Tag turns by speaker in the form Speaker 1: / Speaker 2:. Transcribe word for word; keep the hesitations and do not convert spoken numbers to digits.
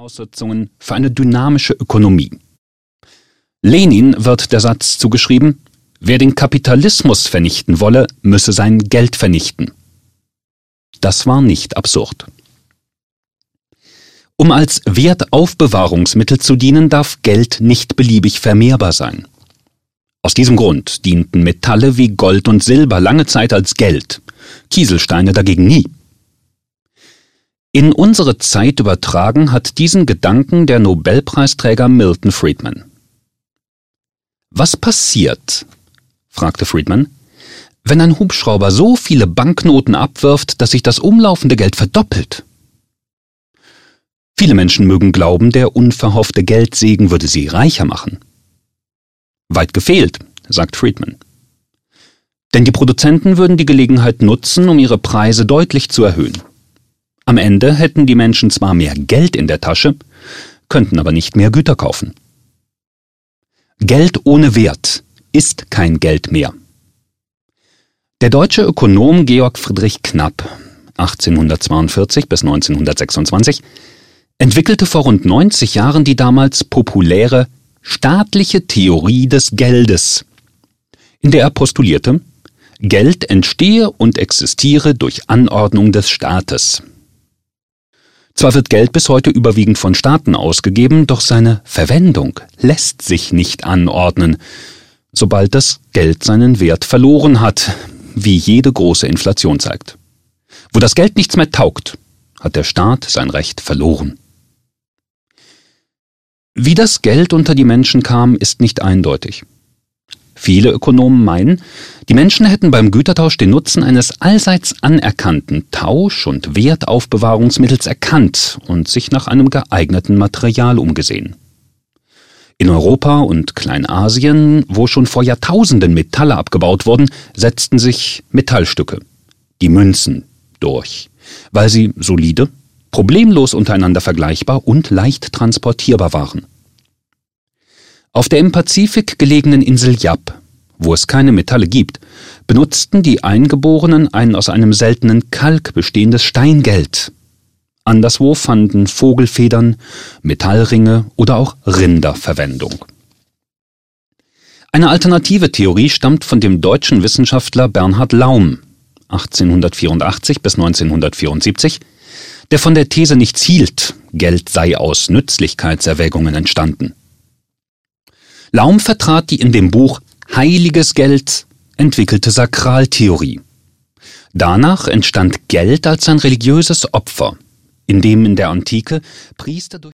Speaker 1: Voraussetzungen für eine dynamische Ökonomie. Lenin wird der Satz zugeschrieben: Wer den Kapitalismus vernichten wolle, müsse sein Geld vernichten. Das war nicht absurd. Um als Wertaufbewahrungsmittel zu dienen, darf Geld nicht beliebig vermehrbar sein. Aus diesem Grund dienten Metalle wie Gold und Silber lange Zeit als Geld, Kieselsteine dagegen nie. In unsere Zeit übertragen hat diesen Gedanken der Nobelpreisträger Milton Friedman. Was passiert, fragte Friedman, wenn ein Hubschrauber so viele Banknoten abwirft, dass sich das umlaufende Geld verdoppelt? Viele Menschen mögen glauben, der unverhoffte Geldsegen würde sie reicher machen. Weit gefehlt, sagt Friedman. Denn die Produzenten würden die Gelegenheit nutzen, um ihre Preise deutlich zu erhöhen. Am Ende hätten die Menschen zwar mehr Geld in der Tasche, könnten aber nicht mehr Güter kaufen. Geld ohne Wert ist kein Geld mehr. Der deutsche Ökonom Georg Friedrich Knapp, achtzehnhundertzweiundvierzig bis neunzehnhundertsechsundzwanzig, entwickelte vor rund neunzig Jahren die damals populäre staatliche Theorie des Geldes, in der er postulierte, Geld entstehe und existiere durch Anordnung des Staates. Zwar wird Geld bis heute überwiegend von Staaten ausgegeben, doch seine Verwendung lässt sich nicht anordnen, sobald das Geld seinen Wert verloren hat, wie jede große Inflation zeigt. Wo das Geld nichts mehr taugt, hat der Staat sein Recht verloren. Wie das Geld unter die Menschen kam, ist nicht eindeutig. Viele Ökonomen meinen, die Menschen hätten beim Gütertausch den Nutzen eines allseits anerkannten Tausch- und Wertaufbewahrungsmittels erkannt und sich nach einem geeigneten Material umgesehen. In Europa und Kleinasien, wo schon vor Jahrtausenden Metalle abgebaut wurden, setzten sich Metallstücke, die Münzen, durch, weil sie solide, problemlos untereinander vergleichbar und leicht transportierbar waren. Auf der im Pazifik gelegenen Insel Yap, wo es keine Metalle gibt, benutzten die Eingeborenen ein aus einem seltenen Kalk bestehendes Steingeld. Anderswo fanden Vogelfedern, Metallringe oder auch Rinder Verwendung. Eine alternative Theorie stammt von dem deutschen Wissenschaftler Bernhard Laum, achtzehnhundertvierundachtzig bis neunzehnhundertvierundsiebzig, der von der These nichts hielt, Geld sei aus Nützlichkeitserwägungen entstanden. Laum vertrat die in dem Buch Heiliges Geld entwickelte Sakraltheorie. Danach entstand Geld als ein religiöses Opfer, in dem in der Antike Priester durch